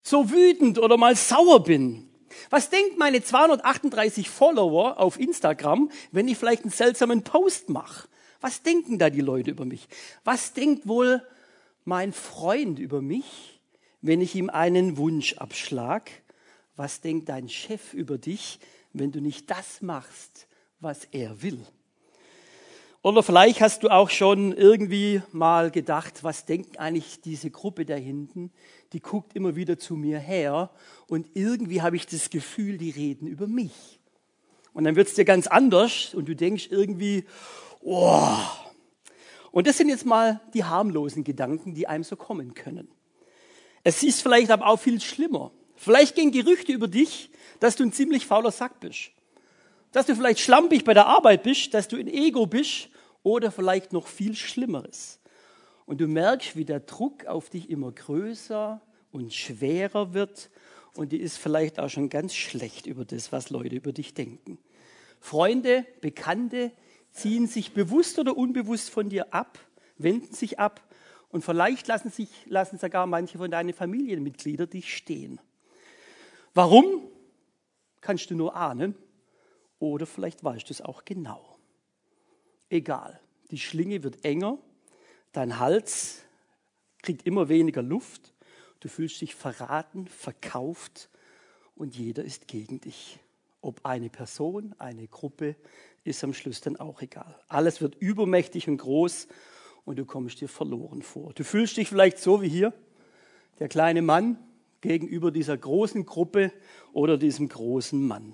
so wütend oder mal sauer bin? Was denkt meine 238 Follower auf Instagram, wenn ich vielleicht einen seltsamen Post mache? Was denken da die Leute über mich? Was denkt wohl mein Freund über mich, wenn ich ihm einen Wunsch abschlag? Was denkt dein Chef über dich, wenn du nicht das machst, was er will? Oder vielleicht hast du auch schon irgendwie mal gedacht, was denkt eigentlich diese Gruppe da hinten? Die guckt immer wieder zu mir her und irgendwie habe ich das Gefühl, die reden über mich. Und dann wird es dir ganz anders und du denkst irgendwie, oh. Und das sind jetzt mal die harmlosen Gedanken, die einem so kommen können. Es ist vielleicht aber auch viel schlimmer. Vielleicht gehen Gerüchte über dich, dass du ein ziemlich fauler Sack bist. Dass du vielleicht schlampig bei der Arbeit bist, dass du ein Ego bist oder vielleicht noch viel Schlimmeres. Und du merkst, wie der Druck auf dich immer größer und schwerer wird und dir ist vielleicht auch schon ganz schlecht über das, was Leute über dich denken. Freunde, Bekannte ziehen sich bewusst oder unbewusst von dir ab, wenden sich ab und vielleicht lassen sogar manche von deinen Familienmitgliedern dich stehen. Warum? Kannst du nur ahnen. Oder vielleicht weißt du es auch genau. Egal, die Schlinge wird enger, dein Hals kriegt immer weniger Luft, du fühlst dich verraten, verkauft und jeder ist gegen dich. Ob eine Person, eine Gruppe, ist am Schluss dann auch egal. Alles wird übermächtig und groß und du kommst dir verloren vor. Du fühlst dich vielleicht so wie hier, der kleine Mann gegenüber dieser großen Gruppe oder diesem großen Mann.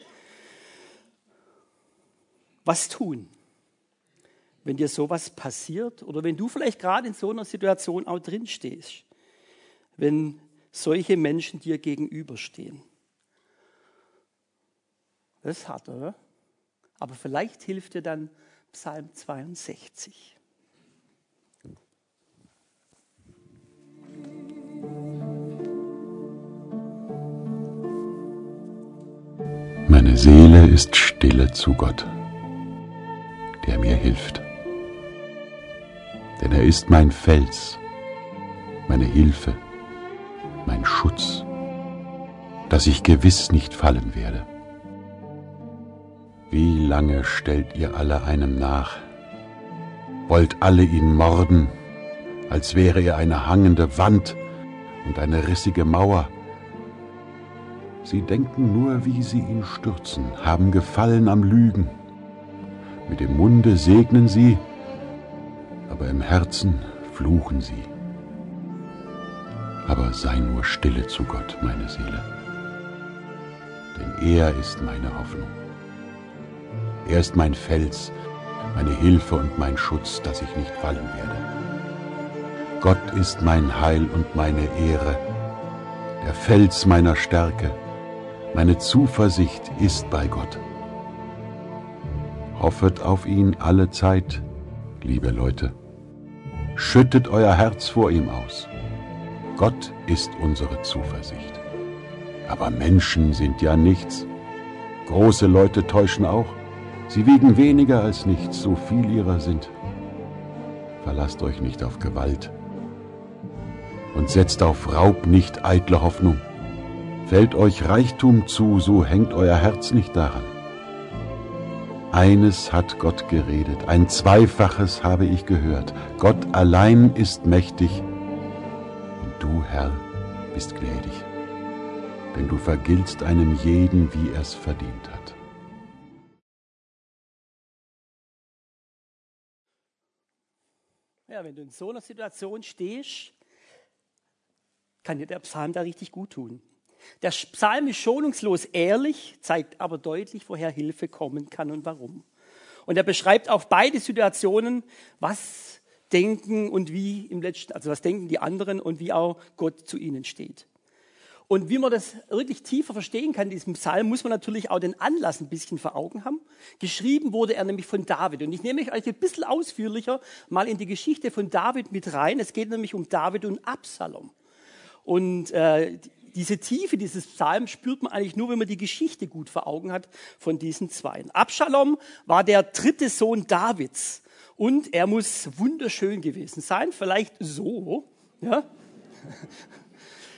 Was tun, wenn dir sowas passiert oder wenn du vielleicht gerade in so einer Situation auch drin stehst, wenn solche Menschen dir gegenüberstehen? Das ist hart, oder? Aber vielleicht hilft dir dann Psalm 62. Meine Seele ist stille zu Gott, der mir hilft. Denn er ist mein Fels, meine Hilfe, mein Schutz, dass ich gewiss nicht fallen werde. Wie lange stellt ihr alle einem nach, wollt alle ihn morden, als wäre er eine hangende Wand und eine rissige Mauer. Sie denken nur, wie sie ihn stürzen, haben Gefallen am Lügen. Mit dem Munde segnen sie, aber im Herzen fluchen sie. Aber sei nur stille zu Gott, meine Seele, denn er ist meine Hoffnung. Er ist mein Fels, meine Hilfe und mein Schutz, dass ich nicht fallen werde. Gott ist mein Heil und meine Ehre, der Fels meiner Stärke. Meine Zuversicht ist bei Gott. Hoffet auf ihn alle Zeit, liebe Leute. Schüttet euer Herz vor ihm aus. Gott ist unsere Zuversicht. Aber Menschen sind ja nichts. Große Leute täuschen auch. Sie wiegen weniger als nichts, so viel ihrer sind. Verlasst euch nicht auf Gewalt und setzt auf Raub nicht eitle Hoffnung. Fällt euch Reichtum zu, so hängt euer Herz nicht daran. Eines hat Gott geredet, ein Zweifaches habe ich gehört. Gott allein ist mächtig und du, Herr, bist gnädig, denn du vergiltst einem jeden, wie er's verdient hat. Ja, wenn du in so einer Situation stehst, kann dir der Psalm da richtig gut tun. Der Psalm ist schonungslos ehrlich, zeigt aber deutlich, woher Hilfe kommen kann und warum. Und er beschreibt auch beide Situationen, was denken und wie im letzten, also was denken die anderen und wie auch Gott zu ihnen steht. Und wie man das wirklich tiefer verstehen kann, diesen Psalm, muss man natürlich auch den Anlass ein bisschen vor Augen haben. Geschrieben wurde er nämlich von David. Und ich nehme euch ein bisschen ausführlicher mal in die Geschichte von David mit rein. Es geht nämlich um David und Absalom. Und diese Tiefe dieses Psalms spürt man eigentlich nur, wenn man die Geschichte gut vor Augen hat von diesen Zweien. Absalom war der dritte Sohn Davids und er muss wunderschön gewesen sein, vielleicht so, ja.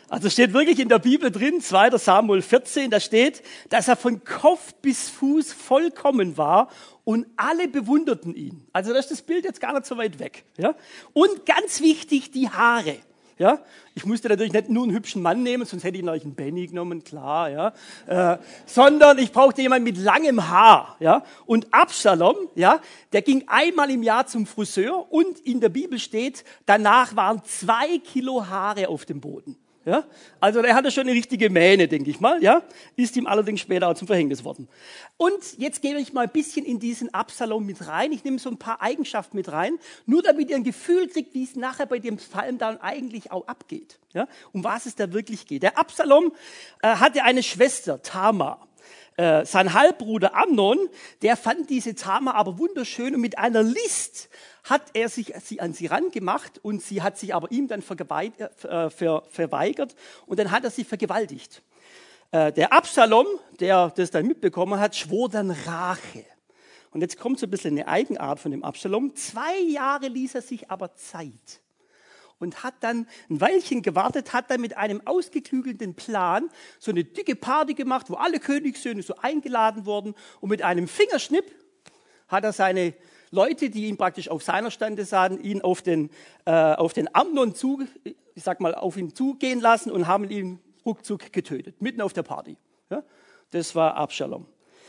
Also steht wirklich in der Bibel drin, 2. Samuel 14, da steht, dass er von Kopf bis Fuß vollkommen war und alle bewunderten ihn. Also das ist das Bild jetzt gar nicht so weit weg. Ja? Und ganz wichtig, die Haare. Ja? Ich musste natürlich nicht nur einen hübschen Mann nehmen, sonst hätte ich natürlich einen Benny genommen, klar. Ja? Sondern ich brauchte jemanden mit langem Haar. Ja? Und Absalom, ja, der ging einmal im Jahr zum Friseur und in der Bibel steht, danach waren 2 Kilo Haare auf dem Boden. Ja? Also der hatte schon eine richtige Mähne, denke ich mal. Ja? Ist ihm allerdings später auch zum Verhängnis worden. Und jetzt gebe ich mal ein bisschen in diesen Absalom mit rein. Ich nehme so ein paar Eigenschaften mit rein, nur damit ihr ein Gefühl kriegt, wie es nachher bei dem Psalm dann eigentlich auch abgeht. Ja? Um was es da wirklich geht. Der Absalom hatte eine Schwester, Tamar. Sein Halbbruder Amnon, der fand diese Tamar aber wunderschön und mit einer List hat er sich an sie rangemacht und sie hat sich aber ihm dann verweigert und dann hat er sie vergewaltigt. Der Absalom, der das dann mitbekommen hat, schwor dann Rache. Und jetzt kommt so ein bisschen eine Eigenart von dem Absalom. 2 Jahre ließ er sich aber Zeit. Und hat dann ein Weilchen gewartet, hat dann mit einem ausgeklügelten Plan so eine dicke Party gemacht, wo alle Königssöhne so eingeladen wurden. Und mit einem Fingerschnipp hat er seine Leute, die ihn praktisch auf seiner Stande sahen, ihn auf den Amnon auf ihn zugehen lassen und haben ihn ruckzuck getötet, mitten auf der Party. Ja? Das war Absalom.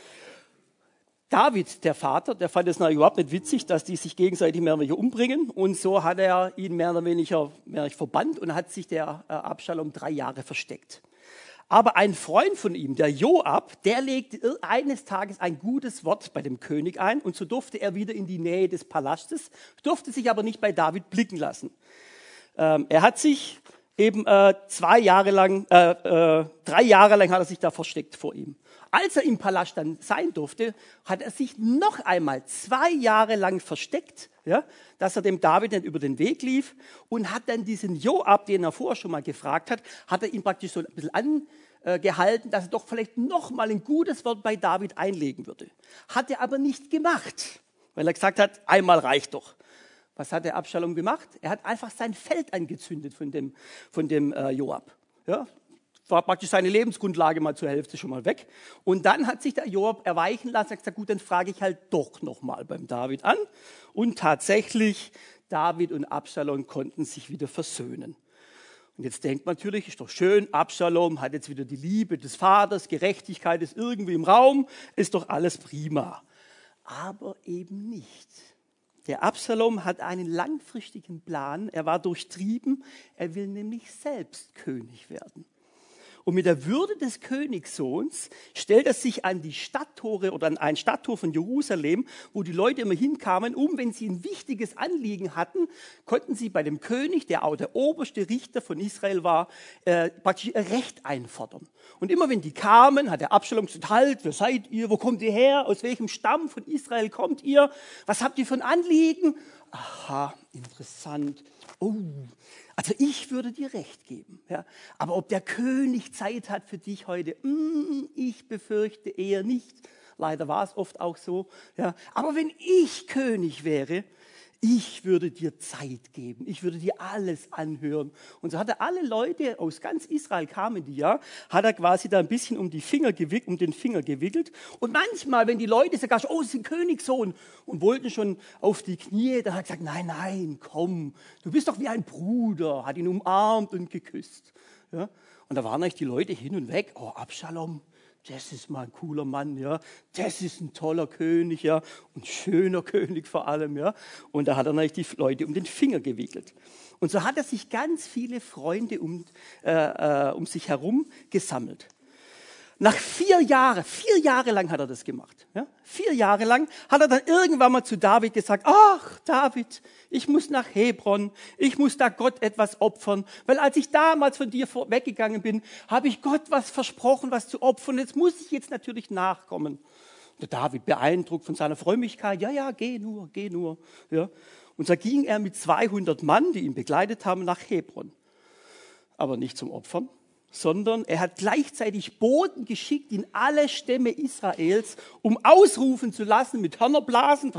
David, der Vater, der fand es überhaupt nicht witzig, dass die sich gegenseitig mehr oder weniger umbringen. Und so hat er ihn mehr oder weniger verbannt und hat sich der Absalom 3 Jahre versteckt. Aber ein Freund von ihm, der Joab, der legte eines Tages ein gutes Wort bei dem König ein und so durfte er wieder in die Nähe des Palastes, durfte sich aber nicht bei David blicken lassen. Er hat sich eben 3 Jahre lang hat er sich da versteckt vor ihm. Als er im Palast dann sein durfte, hat er sich noch einmal 2 Jahre lang versteckt, ja, dass er dem David nicht über den Weg lief und hat dann diesen Joab, den er vorher schon mal gefragt hat er ihn praktisch so ein bisschen angehalten, dass er doch vielleicht noch mal ein gutes Wort bei David einlegen würde. Hat er aber nicht gemacht, weil er gesagt hat, einmal reicht doch. Was hat der Absalom gemacht? Er hat einfach sein Feld angezündet von dem Joab. Ja, war praktisch seine Lebensgrundlage mal zur Hälfte schon mal weg. Und dann hat sich der Joab erweichen lassen und gesagt, gut, dann frage ich halt doch noch mal beim David an. Und tatsächlich, David und Absalom konnten sich wieder versöhnen. Und jetzt denkt man natürlich, ist doch schön, Absalom hat jetzt wieder die Liebe des Vaters, Gerechtigkeit ist irgendwie im Raum, ist doch alles prima. Aber eben nicht. Der Absalom hat einen langfristigen Plan, er war durchtrieben, er will nämlich selbst König werden. Und mit der Würde des Königssohns stellt er sich an die Stadttore oder an ein Stadttor von Jerusalem, wo die Leute immer hinkamen, wenn sie ein wichtiges Anliegen hatten, konnten sie bei dem König, der auch der oberste Richter von Israel war, praktisch ihr Recht einfordern. Und immer wenn die kamen, hat der Absalom gesagt, halt, wer seid ihr, wo kommt ihr her, aus welchem Stamm von Israel kommt ihr, was habt ihr für ein Anliegen? Aha, interessant. Oh, also ich würde dir recht geben. Ja. Aber ob der König Zeit hat für dich heute, ich befürchte eher nicht. Leider war es oft auch so. Ja. Aber wenn ich König wäre, ich würde dir Zeit geben. Ich würde dir alles anhören. Und so hat er alle Leute aus ganz Israel kamen die ja, hat er quasi da ein bisschen um den Finger gewickelt. Und manchmal, wenn die Leute sogar schon, sie sind Königssohn und wollten schon auf die Knie, dann hat er gesagt, nein, komm, du bist doch wie ein Bruder, hat ihn umarmt und geküsst. Ja? Und da waren eigentlich die Leute hin und weg, Absalom, das ist mal ein cooler Mann, ja. Das ist ein toller König, ja. Und schöner König vor allem, ja. Und da hat er natürlich die Leute um den Finger gewickelt. Und so hat er sich ganz viele Freunde um sich herum gesammelt. Nach 4 Jahre lang hat er das gemacht. Ja? 4 Jahre lang hat er dann irgendwann mal zu David gesagt, ach David, ich muss nach Hebron, ich muss da Gott etwas opfern, weil als ich damals von dir weggegangen bin, habe ich Gott was versprochen, was zu opfern, jetzt muss ich jetzt natürlich nachkommen. Der David, beeindruckt von seiner Frömmigkeit, ja, geh nur. Ja? Und so ging er mit 200 Mann, die ihn begleitet haben, nach Hebron. Aber nicht zum Opfern, sondern er hat gleichzeitig Boten geschickt in alle Stämme Israels, um ausrufen zu lassen mit Hörnerblasen,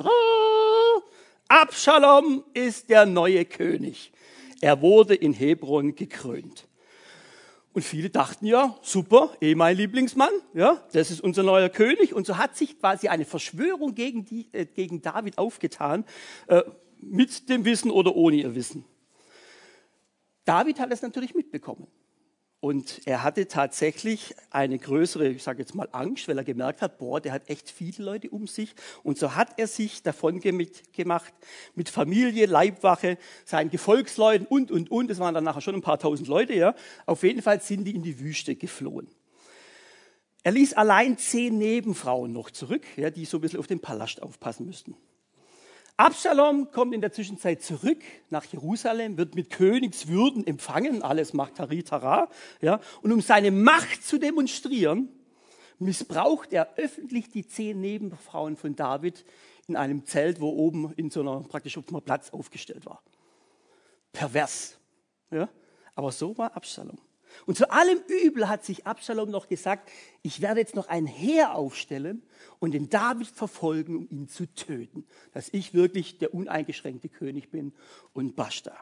Absalom ist der neue König. Er wurde in Hebron gekrönt. Und viele dachten ja, super, mein Lieblingsmann, ja, das ist unser neuer König. Und so hat sich quasi eine Verschwörung gegen David aufgetan, mit dem Wissen oder ohne ihr Wissen. David hat es natürlich mitbekommen. Und er hatte tatsächlich eine größere, ich sage jetzt mal Angst, weil er gemerkt hat, der hat echt viele Leute um sich. Und so hat er sich davon gemacht mit Familie, Leibwache, seinen Gefolgsleuten und. Es waren dann nachher schon ein paar tausend Leute, ja. Auf jeden Fall sind die in die Wüste geflohen. Er ließ allein 10 Nebenfrauen noch zurück, ja, die so ein bisschen auf den Palast aufpassen müssten. Absalom kommt in der Zwischenzeit zurück nach Jerusalem, wird mit Königswürden empfangen, alles macht Taritara, ja, und um seine Macht zu demonstrieren, missbraucht er öffentlich die 10 Nebenfrauen von David in einem Zelt, wo oben in so einer praktisch auf einem Platz aufgestellt war. Pervers, ja, aber so war Absalom. Und zu allem Übel hat sich Absalom noch gesagt, ich werde jetzt noch ein Heer aufstellen und den David verfolgen, um ihn zu töten. Dass ich wirklich der uneingeschränkte König bin und basta.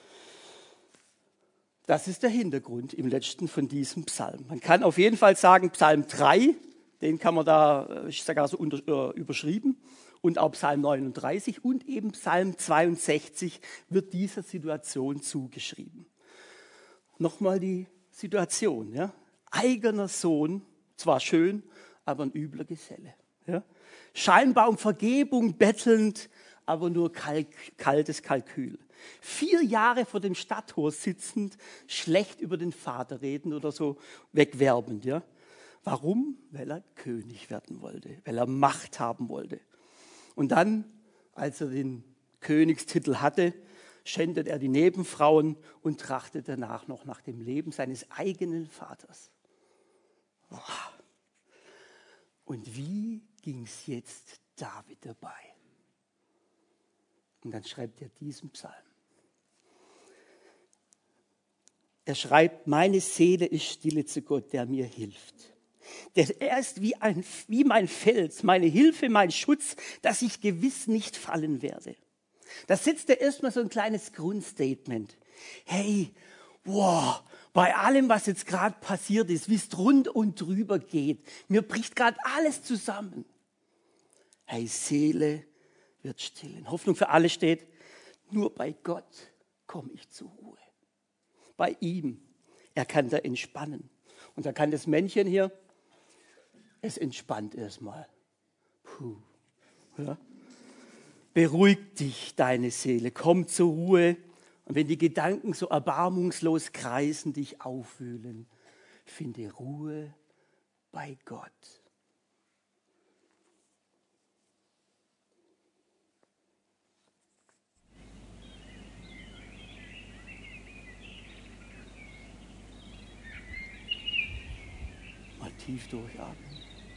Das ist der Hintergrund im letzten von diesem Psalm. Man kann auf jeden Fall sagen, Psalm 3, den kann man da, ich sage also überschrieben, und auch Psalm 39 und eben Psalm 62 wird dieser Situation zugeschrieben. Nochmal die Situation, ja. Eigener Sohn, zwar schön, aber ein übler Geselle. Ja. Scheinbar um Vergebung bettelnd, aber nur kaltes Kalkül. 4 Jahre vor dem Stadttor sitzend, schlecht über den Vater reden oder so wegwerbend. Ja. Warum? Weil er König werden wollte, weil er Macht haben wollte. Und dann, als er den Königstitel hatte, schändet er die Nebenfrauen und trachtet danach noch nach dem Leben seines eigenen Vaters. Und wie ging es jetzt David dabei? Und dann schreibt er diesen Psalm. Er schreibt, meine Seele ist stille zu Gott, der mir hilft. Denn er ist wie mein Fels, meine Hilfe, mein Schutz, dass ich gewiss nicht fallen werde. Da setzt er erstmal so ein kleines Grundstatement. Hey, wow, bei allem, was jetzt gerade passiert ist, wie es drunter und drüber geht, mir bricht gerade alles zusammen. Hey, Seele wird still. In Hoffnung für alle steht, nur bei Gott komme ich zur Ruhe. Bei ihm, er kann da entspannen. Und da kann das Männchen hier, es entspannt erstmal. Puh, ja. Beruhig dich, deine Seele, komm zur Ruhe. Und wenn die Gedanken so erbarmungslos kreisen, dich aufwühlen, finde Ruhe bei Gott. Mal tief durchatmen.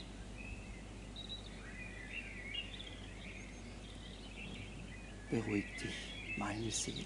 Beruhig dich, meine Seele.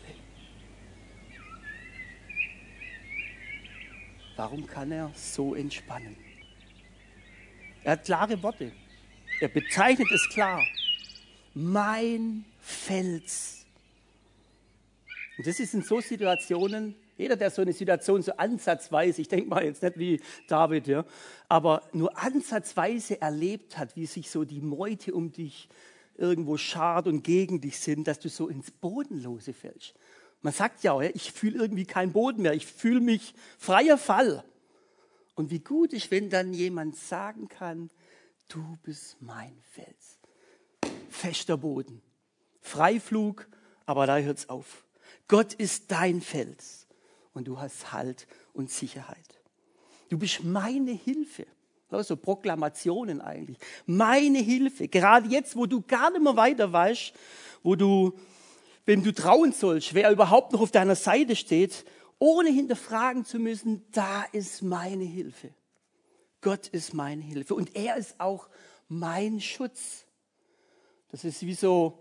Warum kann er so entspannen? Er hat klare Worte. Er bezeichnet es klar. Mein Fels. Und das ist in so Situationen, jeder, der so eine Situation so ansatzweise, ich denke mal jetzt nicht wie David, ja, aber nur ansatzweise erlebt hat, wie sich so die Meute um dich irgendwo schart und gegen dich sind, dass du so ins Bodenlose fällst. Man sagt ja auch, ich fühle irgendwie keinen Boden mehr, ich fühle mich freier Fall. Und wie gut ist, wenn dann jemand sagen kann, du bist mein Fels. Fester Boden, Freiflug, aber da hört es auf. Gott ist dein Fels und du hast Halt und Sicherheit. Du bist meine Hilfe. So Proklamationen eigentlich. Meine Hilfe, gerade jetzt, wo du gar nicht mehr weiter weißt, wem du trauen sollst, wer überhaupt noch auf deiner Seite steht, ohne hinterfragen zu müssen, da ist meine Hilfe. Gott ist meine Hilfe und er ist auch mein Schutz. Das ist wie so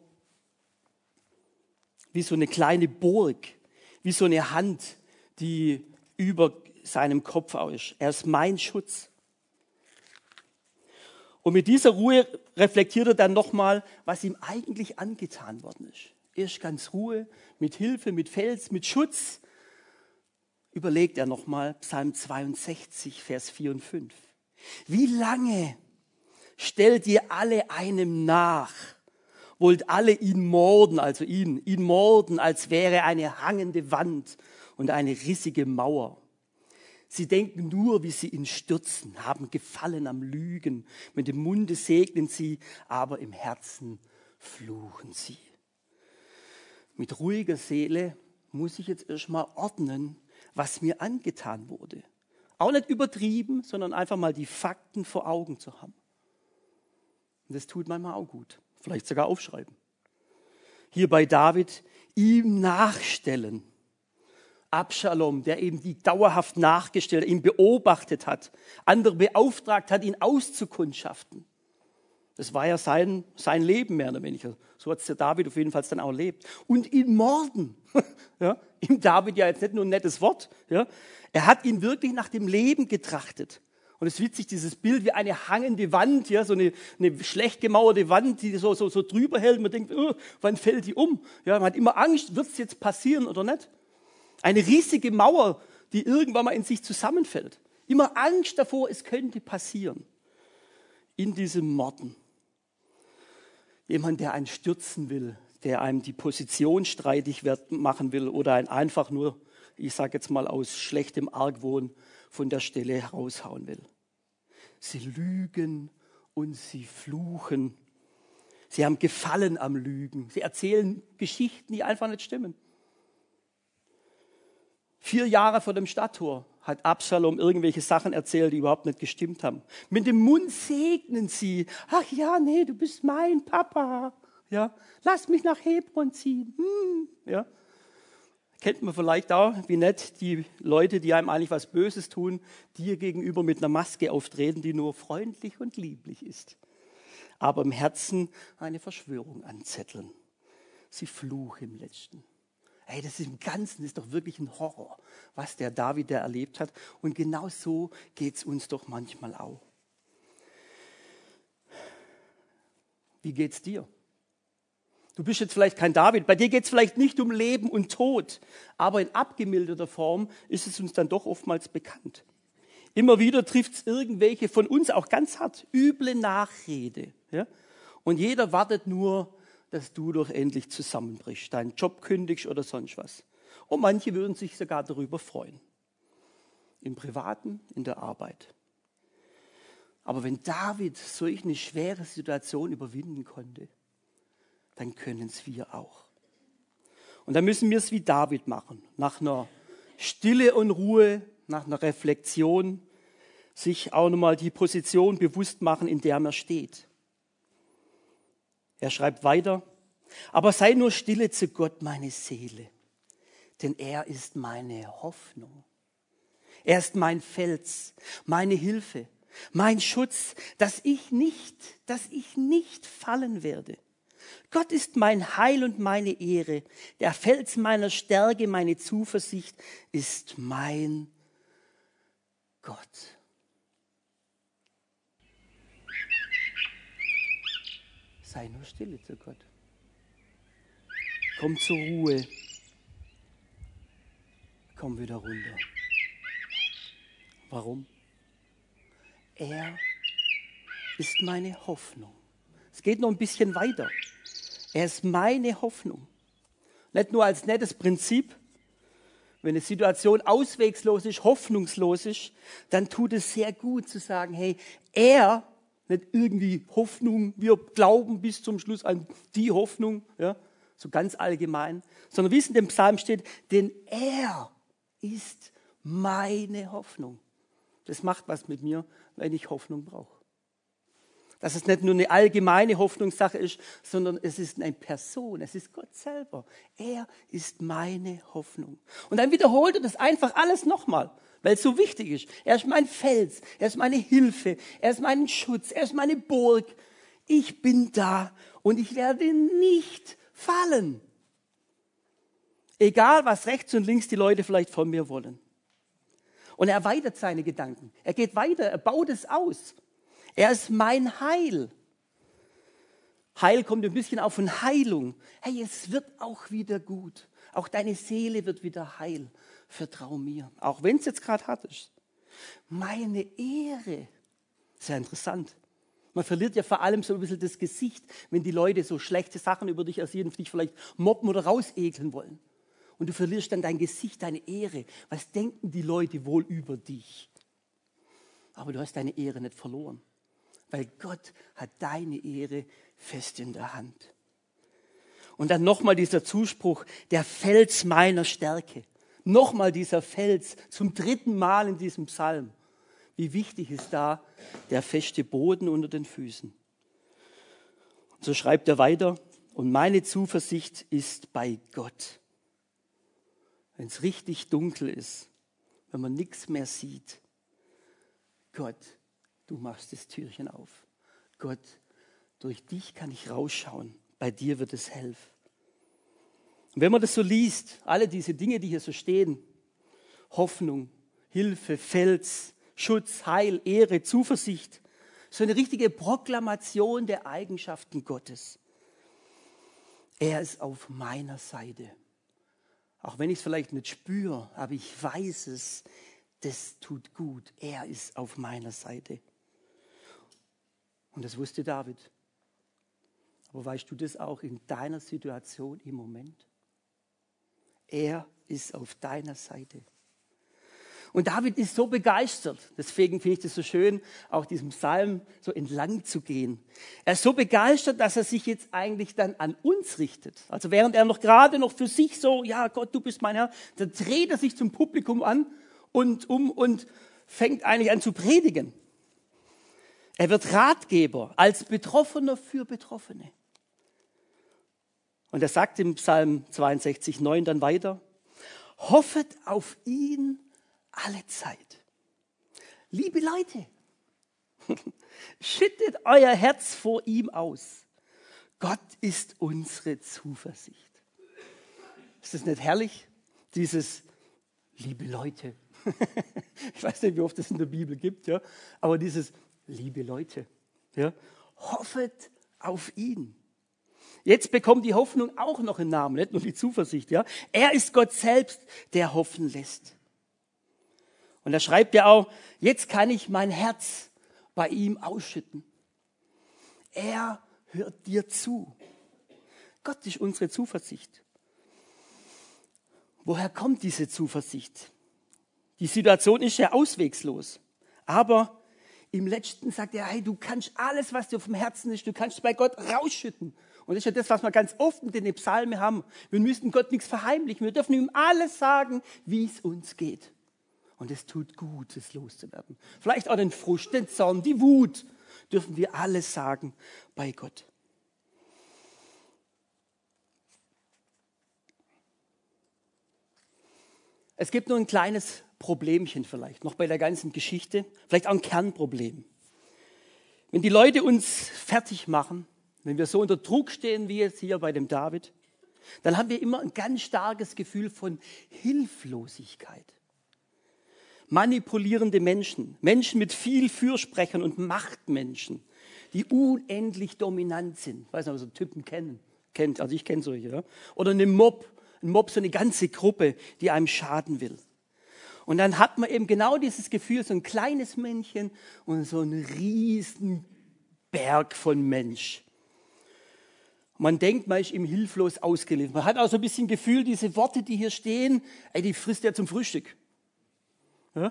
eine kleine Burg, wie so eine Hand, die über seinem Kopf ist. Er ist mein Schutz. Und mit dieser Ruhe reflektiert er dann nochmal, was ihm eigentlich angetan worden ist. Erst ganz Ruhe, mit Hilfe, mit Fels, mit Schutz. überlegt er nochmal, Psalm 62, Vers 4 und 5. Wie lange stellt ihr alle einem nach? Wollt alle ihn morden, also ihn morden, als wäre eine hangende Wand und eine rissige Mauer. Sie denken nur, wie sie ihn stürzen, haben Gefallen am Lügen. Mit dem Munde segnen sie, aber im Herzen fluchen sie. Mit ruhiger Seele muss ich jetzt erstmal ordnen, was mir angetan wurde. Auch nicht übertrieben, sondern einfach mal die Fakten vor Augen zu haben. Und das tut manchmal auch gut. Vielleicht sogar aufschreiben. Hier bei David, ihm nachstellen. Abschalom, der eben die dauerhaft nachgestellt, ihn beobachtet hat, andere beauftragt hat, ihn auszukundschaften. Das war ja sein Leben mehr oder weniger. So hat es der David auf jeden Fall dann auch erlebt. Und ihn morden. Ja, ihm David ja jetzt nicht nur ein nettes Wort. Ja, er hat ihn wirklich nach dem Leben getrachtet. Und es ist witzig, dieses Bild wie eine hangende Wand, ja, so eine schlecht gemauerte Wand, die so drüber hält. Man denkt, wann fällt die um? Ja, man hat immer Angst, wird es jetzt passieren oder nicht? Eine riesige Mauer, die irgendwann mal in sich zusammenfällt. Immer Angst davor, es könnte passieren. In diesem Morden. Jemand, der einen stürzen will, der einem die Position streitig machen will oder einen einfach nur, ich sage jetzt mal aus schlechtem Argwohn, von der Stelle heraushauen will. Sie lügen und sie fluchen. Sie haben Gefallen am Lügen. Sie erzählen Geschichten, die einfach nicht stimmen. 4 Jahre vor dem Stadttor hat Absalom irgendwelche Sachen erzählt, die überhaupt nicht gestimmt haben. Mit dem Mund segnen sie. Ach ja, nee, du bist mein Papa. Ja, lass mich nach Hebron ziehen. Ja. Kennt man vielleicht auch, wie nett die Leute, die einem eigentlich was Böses tun, dir gegenüber mit einer Maske auftreten, die nur freundlich und lieblich ist. Aber im Herzen eine Verschwörung anzetteln. Sie fluchen im Letzten. Hey, das ist im Ganzen ist doch wirklich ein Horror, was der David da erlebt hat. Und genau so geht es uns doch manchmal auch. Wie geht's dir? Du bist jetzt vielleicht kein David, bei dir geht es vielleicht nicht um Leben und Tod, aber in abgemilderter Form ist es uns dann doch oftmals bekannt. Immer wieder trifft es irgendwelche von uns auch ganz hart, üble Nachrede. Ja? Und jeder wartet nur, dass du doch endlich zusammenbrichst, deinen Job kündigst oder sonst was. Und manche würden sich sogar darüber freuen. Im Privaten, in der Arbeit. Aber wenn David solch eine schwere Situation überwinden konnte, dann können es wir auch. Und dann müssen wir es wie David machen. Nach einer Stille und Ruhe, nach einer Reflexion, sich auch nochmal die Position bewusst machen, in der man steht. Er schreibt weiter, aber sei nur stille zu Gott, meine Seele, denn er ist meine Hoffnung. Er ist mein Fels, meine Hilfe, mein Schutz, dass ich nicht fallen werde. Gott ist mein Heil und meine Ehre, der Fels meiner Stärke, meine Zuversicht ist mein Gott. Sei nur stille zu Gott. Komm zur Ruhe. Komm wieder runter. Warum? Er ist meine Hoffnung. Es geht noch ein bisschen weiter. Er ist meine Hoffnung. Nicht nur als nettes Prinzip. Wenn eine Situation auswegslos ist, hoffnungslos ist, dann tut es sehr gut zu sagen, hey, er, nicht irgendwie Hoffnung, wir glauben bis zum Schluss an die Hoffnung, ja, so ganz allgemein, sondern wie es in dem Psalm steht, denn er ist meine Hoffnung. Das macht was mit mir, wenn ich Hoffnung brauche. Dass es nicht nur eine allgemeine Hoffnungssache ist, sondern es ist eine Person, es ist Gott selber. Er ist meine Hoffnung. Und dann wiederholt er das einfach alles nochmal, weil es so wichtig ist. Er ist mein Fels, er ist meine Hilfe, er ist mein Schutz, er ist meine Burg. Ich bin da und ich werde nicht fallen. Egal, was rechts und links die Leute vielleicht von mir wollen. Und er erweitert seine Gedanken. Er geht weiter, er baut es aus. Er ist mein Heil. Heil kommt ein bisschen auch von Heilung. Hey, es wird auch wieder gut. Auch deine Seele wird wieder heil. vertrau mir. Auch wenn es jetzt gerade hart ist. Meine Ehre. Sehr interessant. Man verliert ja vor allem so ein bisschen das Gesicht, wenn die Leute so schlechte Sachen über dich erzählen und dich vielleicht mobben oder rausekeln wollen. Und du verlierst dann dein Gesicht, deine Ehre. Was denken die Leute wohl über dich? Aber du hast deine Ehre nicht verloren. Weil Gott hat deine Ehre fest in der Hand. Und dann nochmal dieser Zuspruch, der Fels meiner Stärke. Nochmal dieser Fels, zum 3. Mal in diesem Psalm. Wie wichtig ist da der feste Boden unter den Füßen. Und so schreibt er weiter, und meine Zuversicht ist bei Gott. Wenn es richtig dunkel ist, wenn man nichts mehr sieht, Gott, du machst das Türchen auf. Gott, durch dich kann ich rausschauen. Bei dir wird es helfen. Und wenn man das so liest, alle diese Dinge, die hier so stehen, Hoffnung, Hilfe, Fels, Schutz, Heil, Ehre, Zuversicht, so eine richtige Proklamation der Eigenschaften Gottes. Er ist auf meiner Seite. Auch wenn ich es vielleicht nicht spüre, aber ich weiß es, das tut gut. Er ist auf meiner Seite. Und das wusste David. Aber weißt du das auch in deiner Situation im Moment? Er ist auf deiner Seite. Und David ist so begeistert. Deswegen finde ich das so schön, auch diesem Psalm so entlang zu gehen. Er ist so begeistert, dass er sich jetzt eigentlich dann an uns richtet. Also während er noch gerade noch für sich so, ja Gott, du bist mein Herr, dann dreht er sich zum Publikum an und fängt eigentlich an zu predigen. Er wird Ratgeber als Betroffener für Betroffene. Und er sagt im Psalm 62,9 dann weiter, hoffet auf ihn alle Zeit. Liebe Leute, schüttet euer Herz vor ihm aus. Gott ist unsere Zuversicht. Ist das nicht herrlich? Dieses, liebe Leute. Ich weiß nicht, wie oft es in der Bibel gibt, ja, aber dieses, liebe Leute, ja, hoffet auf ihn. Jetzt bekommt die Hoffnung auch noch einen Namen, nicht nur die Zuversicht. Ja? Er ist Gott selbst, der hoffen lässt. Und da schreibt er auch, jetzt kann ich mein Herz bei ihm ausschütten. Er hört dir zu. Gott ist unsere Zuversicht. Woher kommt diese Zuversicht? Die Situation ist ja auswegslos. Aber im Letzten sagt er, hey, du kannst alles, was dir auf dem Herzen ist, du kannst bei Gott rausschütten. Und das ist ja das, was wir ganz oft in den Psalmen haben. Wir müssen Gott nichts verheimlichen. Wir dürfen ihm alles sagen, wie es uns geht. Und es tut gut, es loszuwerden. Vielleicht auch den Frust, den Zorn, die Wut. Dürfen wir alles sagen bei Gott. Es gibt nur ein kleines Problemchen vielleicht, noch bei der ganzen Geschichte. Vielleicht auch ein Kernproblem. Wenn die Leute uns fertig machen, wenn wir so unter Druck stehen wie jetzt hier bei dem David, dann haben wir immer ein ganz starkes Gefühl von Hilflosigkeit. Manipulierende Menschen, Menschen mit viel Fürsprechern und Machtmenschen, die unendlich dominant sind. Ich weiß nicht, ob ihr so Typen kennt, also ich kenne solche. Ja? Oder ein Mob, so eine ganze Gruppe, die einem schaden will. Und dann hat man eben genau dieses Gefühl, so ein kleines Männchen und so einen riesen Berg von Mensch. Man denkt, man ist ihm hilflos ausgeliefert. Man hat auch so ein bisschen Gefühl, diese Worte, die hier stehen, die frisst er zum Frühstück. Ja?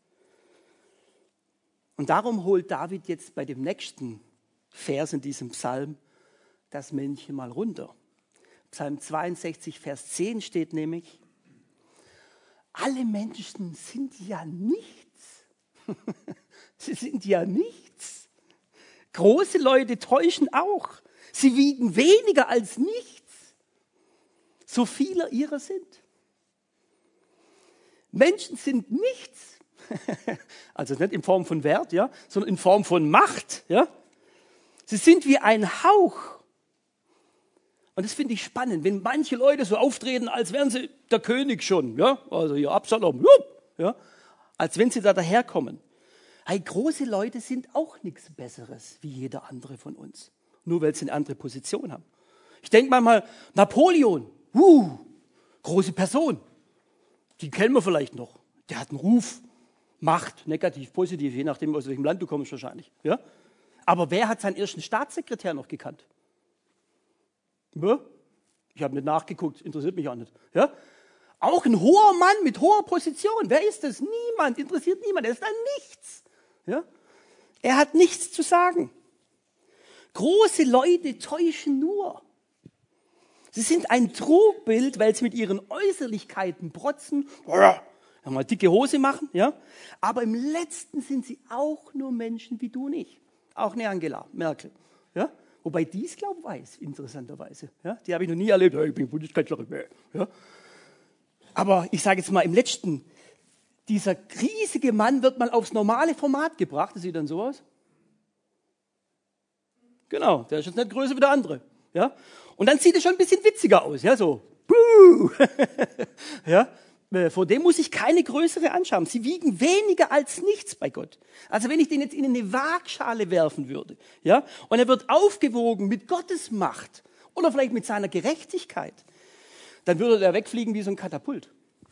Und darum holt David jetzt bei dem nächsten Vers in diesem Psalm das Männchen mal runter. Psalm 62, Vers 10 steht nämlich, alle Menschen sind ja nichts. Sie sind ja nichts. Große Leute täuschen auch. Sie wiegen weniger als nichts. So viele ihrer sind. Menschen sind nichts. Also nicht in Form von Wert, ja, sondern in Form von Macht. Ja. Sie sind wie ein Hauch. Und das finde ich spannend, wenn manche Leute so auftreten, als wären sie der König schon. Ja. Also hier Absalom, ja, als wenn sie da daherkommen. Hey, große Leute sind auch nichts Besseres wie jeder andere von uns. Nur weil sie eine andere Position haben. Ich denke manchmal, Napoleon, große Person. Die kennen wir vielleicht noch. Der hat einen Ruf, Macht, negativ, positiv, je nachdem, aus welchem Land du kommst wahrscheinlich. Ja? Aber wer hat seinen ersten Staatssekretär noch gekannt? Ja? Ich habe nicht nachgeguckt, interessiert mich auch nicht. Ja? Auch ein hoher Mann mit hoher Position. Wer ist das? Niemand, interessiert niemand. Er ist ein Nichts. Ja? Er hat nichts zu sagen. Große Leute täuschen nur. Sie sind ein Trugbild, weil sie mit ihren Äußerlichkeiten protzen, mal dicke Hose machen, ja. Aber im Letzten sind sie auch nur Menschen wie du und ich. Auch eine Angela Merkel, ja. Wobei die es, glaube ich, weiß, interessanterweise. Ja? Die habe ich noch nie erlebt. Ich bin Bundeskanzlerin. Ja? Aber ich sage jetzt mal, im Letzten, dieser riesige Mann wird mal aufs normale Format gebracht. Das sieht dann so aus. Genau, der ist jetzt nicht größer wie der andere. Ja? Und dann sieht es schon ein bisschen witziger aus. Ja, so. Buh. Ja? Vor dem muss ich keine größere anschauen. Sie wiegen weniger als nichts bei Gott. Also wenn ich den jetzt in eine Waagschale werfen würde, ja, und er wird aufgewogen mit Gottes Macht oder vielleicht mit seiner Gerechtigkeit, dann würde er wegfliegen wie so ein Katapult.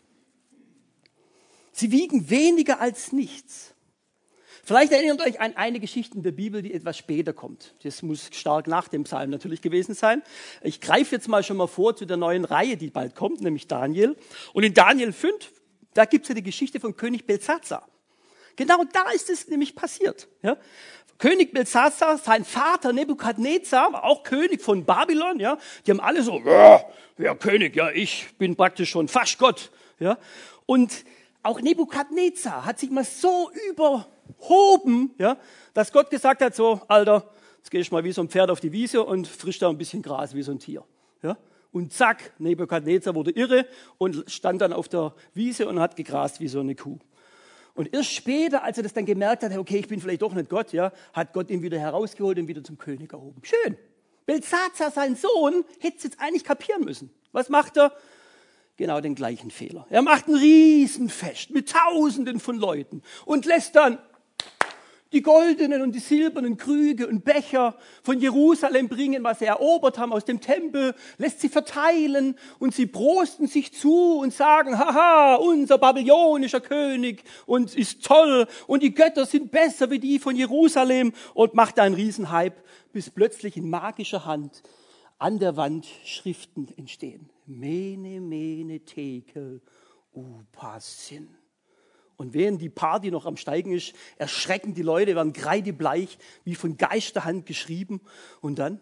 Sie wiegen weniger als nichts. Vielleicht erinnert euch an eine Geschichte in der Bibel, die etwas später kommt. Das muss stark nach dem Psalm natürlich gewesen sein. Ich greife jetzt mal schon mal vor zu der neuen Reihe, die bald kommt, nämlich Daniel. Und in Daniel 5, da gibt es ja die Geschichte von König Belsatzar. Genau da ist es nämlich passiert. Ja? König Belsatzar, sein Vater Nebukadnezar, war auch König von Babylon. Ja? Die haben alle so, ja König, ja ich bin praktisch schon fast Gott. Ja? Und auch Nebukadnezar hat sich mal so überhoben, ja, dass Gott gesagt hat, so, Alter, jetzt gehst du mal wie so ein Pferd auf die Wiese und frisch da ein bisschen Gras wie so ein Tier. Ja. Und zack, Nebukadnezar wurde irre und stand dann auf der Wiese und hat gegrast wie so eine Kuh. Und erst später, als er das dann gemerkt hat, okay, ich bin vielleicht doch nicht Gott, ja, hat Gott ihn wieder herausgeholt und wieder zum König erhoben. Schön. Belsatzar, sein Sohn, hätte es jetzt eigentlich kapieren müssen. Was macht er? Genau den gleichen Fehler. Er macht ein Riesenfest mit Tausenden von Leuten und lässt dann die goldenen und die silbernen Krüge und Becher von Jerusalem bringen, was sie erobert haben aus dem Tempel, lässt sie verteilen und sie prosten sich zu und sagen, haha, unser babylonischer König und ist toll und die Götter sind besser wie die von Jerusalem und macht einen Riesenhype, bis plötzlich in magischer Hand an der Wand Schriften entstehen. Mene, mene, tekel, upasin. Und während die Party noch am Steigen ist, erschrecken die Leute, werden kreidebleich, wie von Geisterhand geschrieben. Und dann?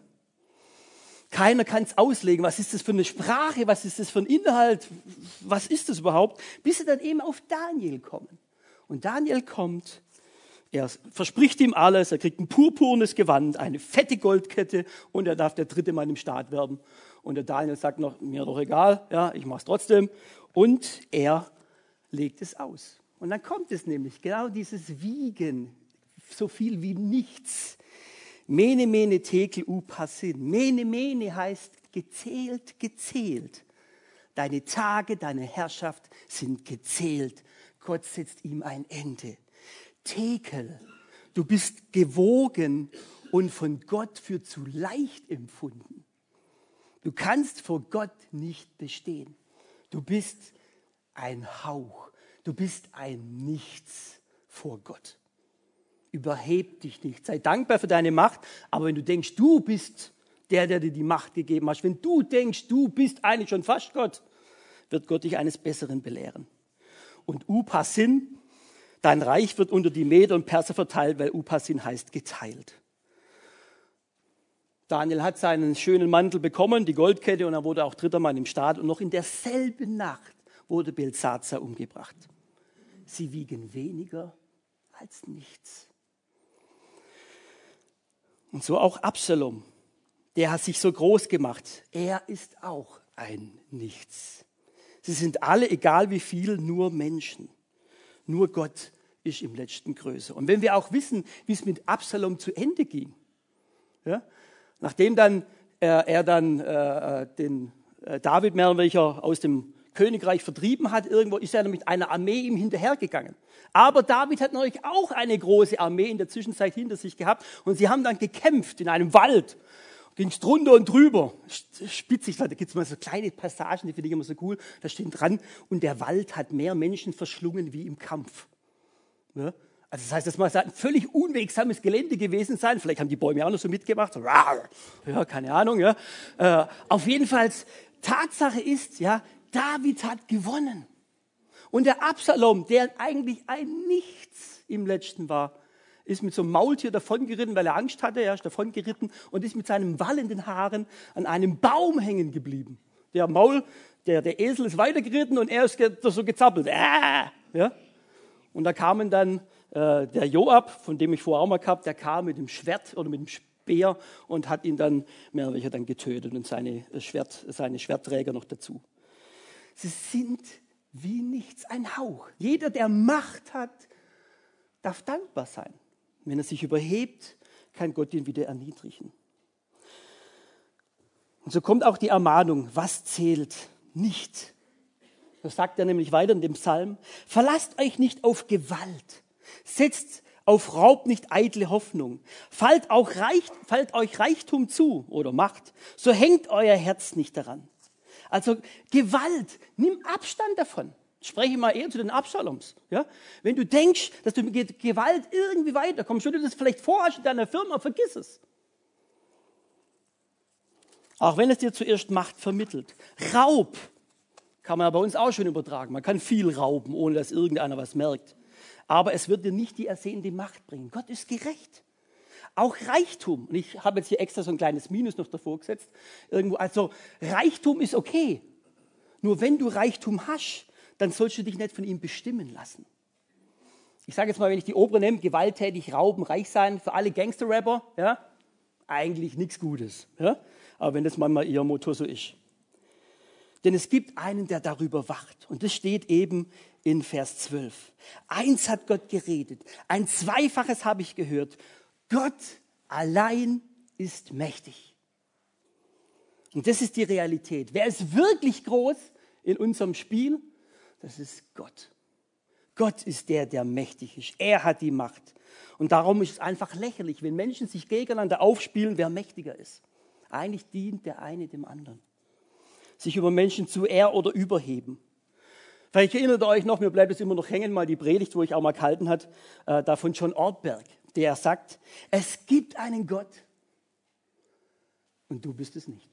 Keiner kann es auslegen. Was ist das für eine Sprache? Was ist das für ein Inhalt? Was ist das überhaupt? Bis sie dann eben auf Daniel kommen. Und Daniel kommt, er verspricht ihm alles, er kriegt ein purpurnes Gewand, eine fette Goldkette und er darf der dritte Mann im Staat werden. Und der Daniel sagt noch, mir doch egal, ja, ich mach's trotzdem. Und er legt es aus. Und dann kommt es nämlich, genau dieses Wiegen, so viel wie nichts. Mene, mene, tekel, upasin. Mene, mene heißt gezählt, gezählt. Deine Tage, deine Herrschaft sind gezählt. Gott setzt ihm ein Ende. Tekel, du bist gewogen und von Gott für zu leicht empfunden. Du kannst vor Gott nicht bestehen. Du bist ein Hauch. Du bist ein Nichts vor Gott. Überheb dich nicht. Sei dankbar für deine Macht. Aber wenn du denkst, du bist der dir die Macht gegeben hat, wenn du denkst, du bist eigentlich schon fast Gott, wird Gott dich eines Besseren belehren. Und Upasin, dein Reich wird unter die Meder und Perser verteilt, weil Upasin heißt geteilt. Daniel hat seinen schönen Mantel bekommen, die Goldkette, und er wurde auch dritter Mann im Staat. Und noch in derselben Nacht wurde Belsatzar umgebracht. Sie wiegen weniger als nichts. Und so auch Absalom, der hat sich so groß gemacht. Er ist auch ein Nichts. Sie sind alle, egal wie viel, nur Menschen. Nur Gott ist im Letzten größer. Und wenn wir auch wissen, wie es mit Absalom zu Ende ging, ja, nachdem dann den David mehr oder weniger aus dem Königreich vertrieben hat, irgendwo ist er mit einer Armee ihm hinterhergegangen. Aber David hat natürlich auch eine große Armee in der Zwischenzeit hinter sich gehabt und sie haben dann gekämpft in einem Wald. ging es drunter und drüber. Spitzig, da gibt es mal so kleine Passagen, die finde ich immer so cool. Da steht dran, und der Wald hat mehr Menschen verschlungen wie im Kampf. Ja? Also das heißt, das muss ein völlig unwegsames Gelände gewesen sein. Vielleicht haben die Bäume auch noch so mitgemacht. Ja, keine Ahnung. Ja. Auf jeden Fall, Tatsache ist, ja, David hat gewonnen. Und der Absalom, der eigentlich ein Nichts im Letzten war, ist mit so einem Maultier davongeritten, weil er Angst hatte. Er ist davongeritten und ist mit seinem wallenden Haaren an einem Baum hängen geblieben. Der Esel ist weitergeritten und er ist so gezappelt. Ja. Und da kamen dann der Joab, von dem ich vorher auch mal gehabt, der kam mit dem Schwert oder mit dem Speer und hat ihn dann mehr oder weniger dann getötet und seine Schwertträger noch dazu. Sie sind wie nichts, ein Hauch. Jeder, der Macht hat, darf dankbar sein. Wenn er sich überhebt, kann Gott ihn wieder erniedrigen. Und so kommt auch die Ermahnung, was zählt nicht. Das sagt er nämlich weiter in dem Psalm. Verlasst euch nicht auf Gewalt. Setzt auf Raub nicht eitle Hoffnung. Fallt euch Reichtum zu oder Macht, so hängt euer Herz nicht daran. Also Gewalt, nimm Abstand davon. Spreche mal eher zu den Absaloms. Ja? Wenn du denkst, dass du mit Gewalt irgendwie weiterkommst, wenn du das vielleicht vorhast in deiner Firma, vergiss es. Auch wenn es dir zuerst Macht vermittelt. Raub kann man ja bei uns auch schon übertragen. Man kann viel rauben, ohne dass irgendeiner was merkt. Aber es wird dir nicht die ersehnte Macht bringen. Gott ist gerecht. Auch Reichtum. Und ich habe jetzt hier extra so ein kleines Minus noch davor gesetzt. Irgendwo, also Reichtum ist okay. Nur wenn du Reichtum hast, dann sollst du dich nicht von ihm bestimmen lassen. Ich sage jetzt mal, wenn ich die Obere nehme, gewalttätig, rauben, reich sein, für alle Gangster-Rapper, ja, eigentlich nichts Gutes. Ja? Aber wenn das manchmal ihr Motto so ist. Denn es gibt einen, der darüber wacht. Und das steht eben in Vers 12. Eins hat Gott geredet, ein Zweifaches habe ich gehört. Gott allein ist mächtig. Und das ist die Realität. Wer ist wirklich groß in unserem Spiel? Das ist Gott. Gott ist der mächtig ist. Er hat die Macht. Und darum ist es einfach lächerlich, wenn Menschen sich gegeneinander aufspielen, wer mächtiger ist. Eigentlich dient der eine dem anderen. Sich über Menschen zu ehr- oder überheben. Vielleicht erinnert ihr euch noch, mir bleibt es immer noch hängen, mal die Predigt, wo ich auch mal gehalten habe, da von John Ortberg, der sagt, es gibt einen Gott und du bist es nicht.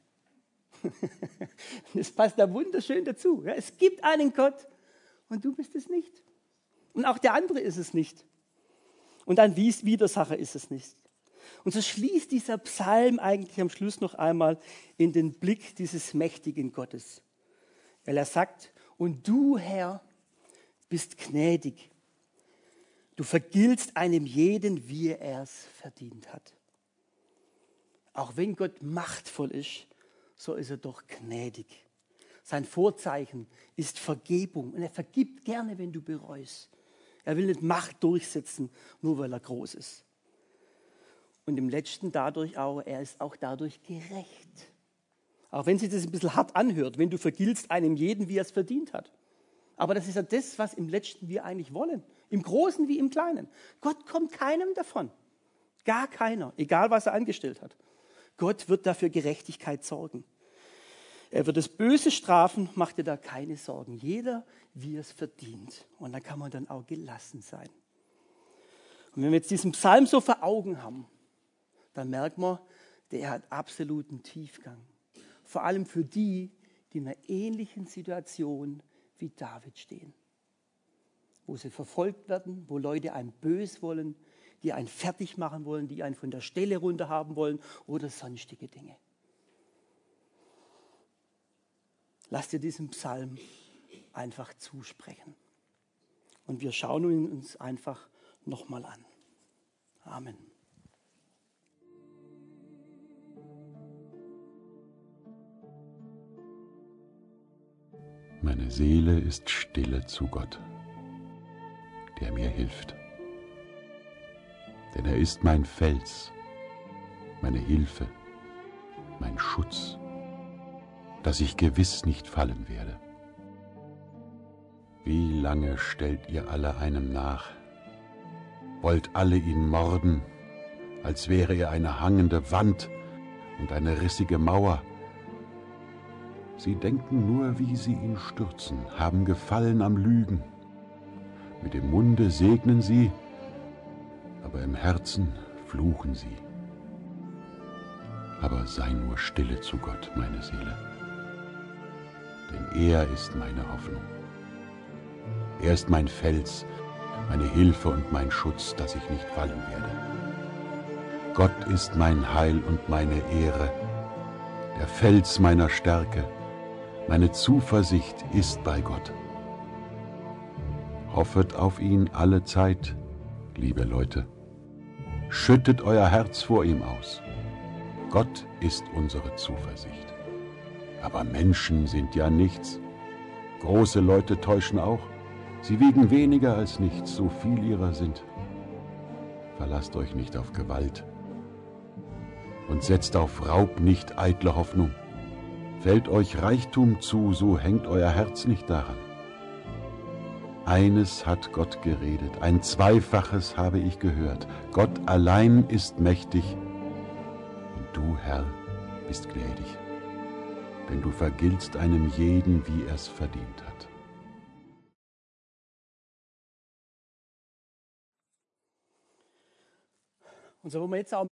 Das passt da wunderschön dazu. Ja? Es gibt einen Gott und du bist es nicht. Und auch der andere ist es nicht. Und ein Widersacher ist es nicht. Und so schließt dieser Psalm eigentlich am Schluss noch einmal in den Blick dieses mächtigen Gottes. Weil er sagt, und du, Herr, bist gnädig. Du vergiltst einem jeden, wie er es verdient hat. Auch wenn Gott machtvoll ist, so ist er doch gnädig. Sein Vorzeichen ist Vergebung. Und er vergibt gerne, wenn du bereust. Er will nicht Macht durchsetzen, nur weil er groß ist. Und im Letzten dadurch auch, er ist auch dadurch gerecht. Auch wenn sich das ein bisschen hart anhört, wenn du vergiltst einem jeden, wie er es verdient hat. Aber das ist ja das, was im Letzten wir eigentlich wollen. Im Großen wie im Kleinen. Gott kommt keinem davon. Gar keiner, egal was er angestellt hat. Gott wird dafür Gerechtigkeit sorgen. Er wird das Böse strafen, mach dir da keine Sorgen. Jeder, wie er es verdient. Und da kann man dann auch gelassen sein. Und wenn wir jetzt diesen Psalm so vor Augen haben, dann merkt man, der hat absoluten Tiefgang. Vor allem für die, die in einer ähnlichen Situation wie David stehen. Wo sie verfolgt werden, wo Leute einen bös wollen, die einen fertig machen wollen, die einen von der Stelle runter haben wollen oder sonstige Dinge. Lass dir diesen Psalm einfach zusprechen. Und wir schauen ihn uns einfach nochmal an. Amen. Meine Seele ist stille zu Gott, der mir hilft. Denn er ist mein Fels, meine Hilfe, mein Schutz, dass ich gewiss nicht fallen werde. Wie lange stellt ihr alle einem nach, wollt alle ihn morden, als wäre er eine hangende Wand und eine rissige Mauer. Sie denken nur, wie sie ihn stürzen, haben Gefallen am Lügen. Mit dem Munde segnen sie, aber im Herzen fluchen sie. Aber sei nur stille zu Gott, meine Seele, denn er ist meine Hoffnung. Er ist mein Fels, meine Hilfe und mein Schutz, dass ich nicht fallen werde. Gott ist mein Heil und meine Ehre, der Fels meiner Stärke. Meine Zuversicht ist bei Gott. Hoffet auf ihn alle Zeit, liebe Leute. Schüttet euer Herz vor ihm aus. Gott ist unsere Zuversicht. Aber Menschen sind ja nichts. Große Leute täuschen auch. Sie wiegen weniger als nichts, so viel ihrer sind. Verlasst euch nicht auf Gewalt und setzt auf Raub nicht eitle Hoffnung. Fällt euch Reichtum zu, so hängt euer Herz nicht daran. Eines hat Gott geredet, ein Zweifaches habe ich gehört. Gott allein ist mächtig und du, Herr, bist gnädig, denn du vergiltst einem jeden, wie er's verdient hat. Und so, wo wir jetzt auch